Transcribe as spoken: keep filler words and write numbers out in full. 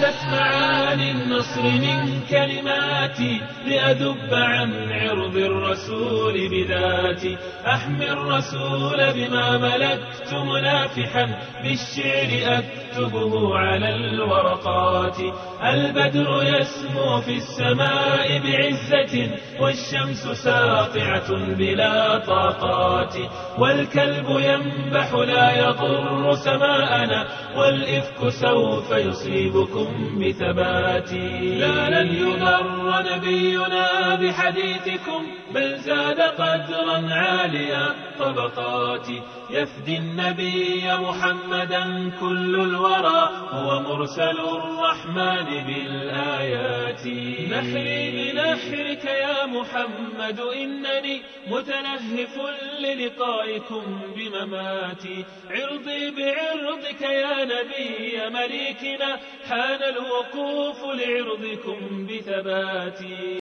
هاتت معاني النصر من كلماتي لأذب عن عرض الرسول بذاتي. أحمي الرسول بما ملكت منافحا بالشعر أكتبه على الورقات. البدر يسمو في السماء بعزة والشمس ساطعة بلا طاقات. والكلب ينبح لا يضر سماءنا والإفك سوف يصيبكم بثبات. لا لن يضر نبينا بحديثكم بل زاد قدرا عاليا طبقات. يفدي النبي محمدا كل الورى هو مرسل الرحمن بالآيات. نحري بنحرك يا محمد إنني متلهف للقائكم بمماتي. عرضي بعرضك يا نبي مليكنا حان الوقوف لعرضكم بثباتي.